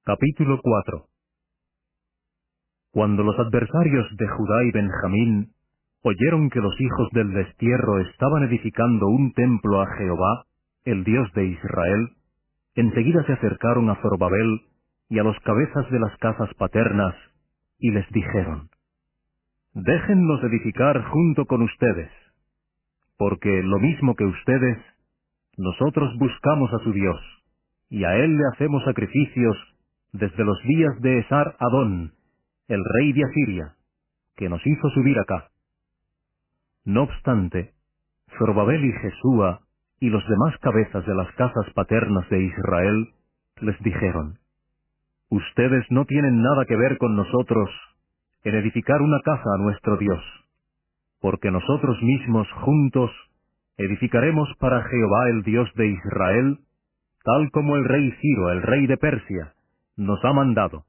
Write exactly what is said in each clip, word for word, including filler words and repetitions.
Capítulo cuatro. Cuando los adversarios de Judá y Benjamín oyeron que los hijos del destierro estaban edificando un templo a Jehová, el Dios de Israel, enseguida se acercaron a Zorobabel y a los cabezas de las casas paternas, y les dijeron: Déjenlos edificar junto con ustedes, porque lo mismo que ustedes, nosotros buscamos a su Dios, y a él le hacemos sacrificios desde los días de Esar Adón, el rey de Asiria, que nos hizo subir acá. No obstante, Zorobabel y Jesúa y los demás cabezas de las casas paternas de Israel les dijeron: Ustedes no tienen nada que ver con nosotros en edificar una casa a nuestro Dios, porque nosotros mismos juntos edificaremos para Jehová el Dios de Israel, tal como el rey Ciro, el rey de Persia, nos ha mandado.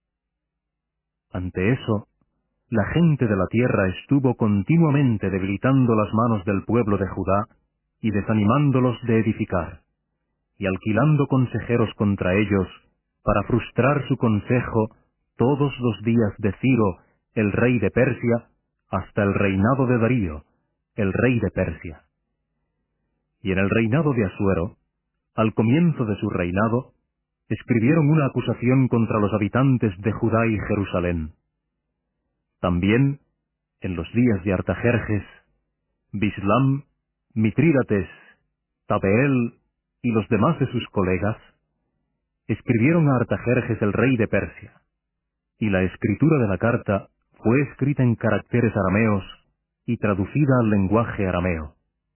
Ante eso, la gente de la tierra estuvo continuamente debilitando las manos del pueblo de Judá y desanimándolos de edificar, y alquilando consejeros contra ellos para frustrar su consejo todos los días de Ciro, el rey de Persia, hasta el reinado de Darío, el rey de Persia. Y en el reinado de Asuero, al comienzo de su reinado, escribieron una acusación contra los habitantes de Judá y Jerusalén. También, en los días de Artajerjes, Bislam, Mitrídates, Tabeel y los demás de sus colegas, escribieron a Artajerjes el rey de Persia, y la escritura de la carta fue escrita en caracteres arameos y traducida al lenguaje arameo.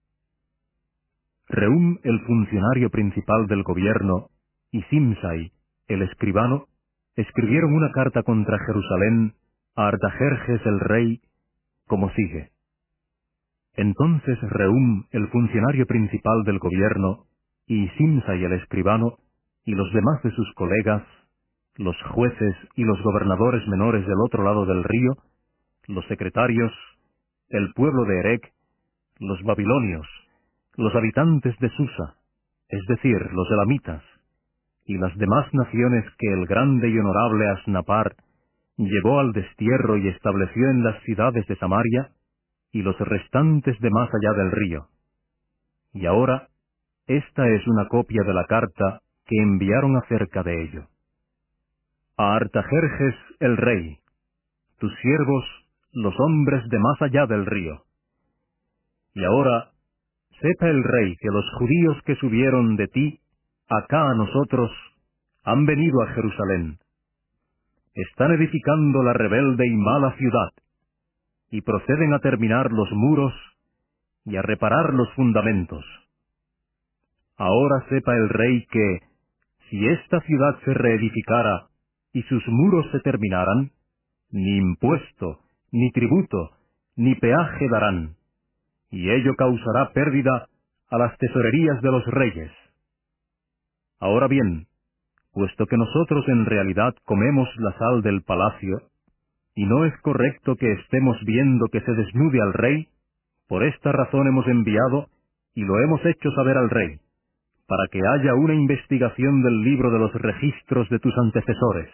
Rehum, el funcionario principal del gobierno, y Simsai, el escribano, escribieron una carta contra Jerusalén a Artajerjes el rey, como sigue. Entonces Rehum, el funcionario principal del gobierno, y Simsai el escribano, y los demás de sus colegas, los jueces y los gobernadores menores del otro lado del río, los secretarios, el pueblo de Erec, los babilonios, los habitantes de Susa, es decir, los elamitas, y las demás naciones que el grande y honorable Asnapar llevó al destierro y estableció en las ciudades de Samaria, y los restantes de más allá del río. Y ahora, esta es una copia de la carta que enviaron acerca de ello. A Artajerjes el rey, tus siervos, los hombres de más allá del río. Y ahora, sepa el rey que los judíos que subieron de ti, acá a nosotros, han venido a Jerusalén. Están edificando la rebelde y mala ciudad, y proceden a terminar los muros y a reparar los fundamentos. Ahora sepa el rey que, si esta ciudad se reedificara y sus muros se terminaran, ni impuesto, ni tributo, ni peaje darán, y ello causará pérdida a las tesorerías de los reyes. Ahora bien, puesto que nosotros en realidad comemos la sal del palacio, y no es correcto que estemos viendo que se desnude al rey, por esta razón hemos enviado y lo hemos hecho saber al rey, para que haya una investigación del libro de los registros de tus antecesores.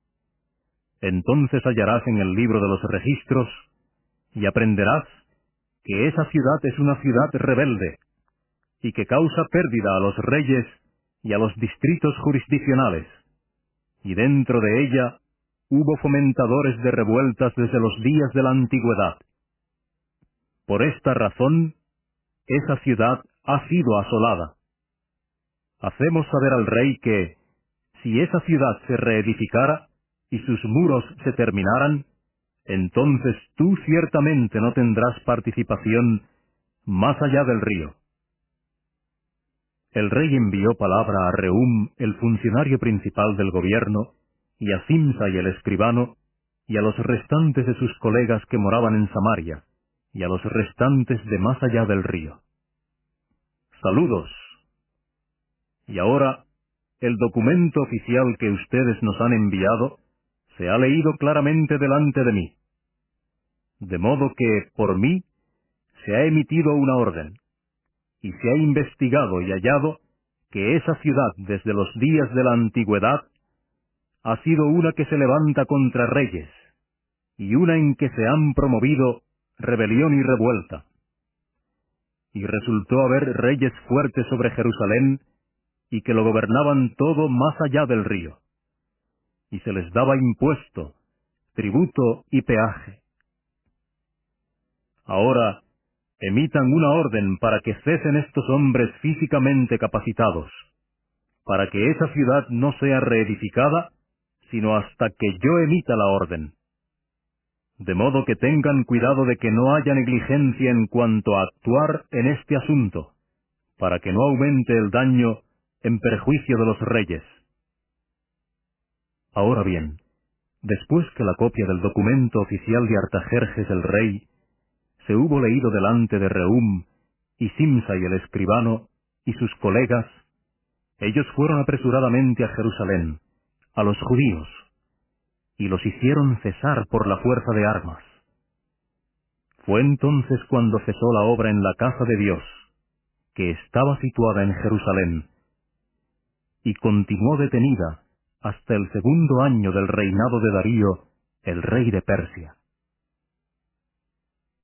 Entonces hallarás en el libro de los registros, y aprenderás que esa ciudad es una ciudad rebelde, y que causa pérdida a los reyes y a los distritos jurisdiccionales, y dentro de ella hubo fomentadores de revueltas desde los días de la antigüedad. Por esta razón, esa ciudad ha sido asolada. Hacemos saber al rey que, si esa ciudad se reedificara y sus muros se terminaran, entonces tú ciertamente no tendrás participación más allá del río. El rey envió palabra a Rehum, el funcionario principal del gobierno, y a Simsai el escribano, y a los restantes de sus colegas que moraban en Samaria, y a los restantes de más allá del río. Saludos. Y ahora, el documento oficial que ustedes nos han enviado se ha leído claramente delante de mí. De modo que, por mí, se ha emitido una orden, y se ha investigado y hallado que esa ciudad desde los días de la antigüedad ha sido una que se levanta contra reyes, y una en que se han promovido rebelión y revuelta. Y resultó haber reyes fuertes sobre Jerusalén, y que lo gobernaban todo más allá del río. Y se les daba impuesto, tributo y peaje. Ahora, emitan una orden para que cesen estos hombres físicamente capacitados, para que esa ciudad no sea reedificada, sino hasta que yo emita la orden. De modo que tengan cuidado de que no haya negligencia en cuanto a actuar en este asunto, para que no aumente el daño en perjuicio de los reyes. Ahora bien, después que la copia del documento oficial de Artajerjes el rey se hubo leído delante de Rehum y Simsai el escribano y sus colegas, ellos fueron apresuradamente a Jerusalén, a los judíos, y los hicieron cesar por la fuerza de armas. Fue entonces cuando cesó la obra en la casa de Dios, que estaba situada en Jerusalén, y continuó detenida hasta el segundo año del reinado de Darío, el rey de Persia.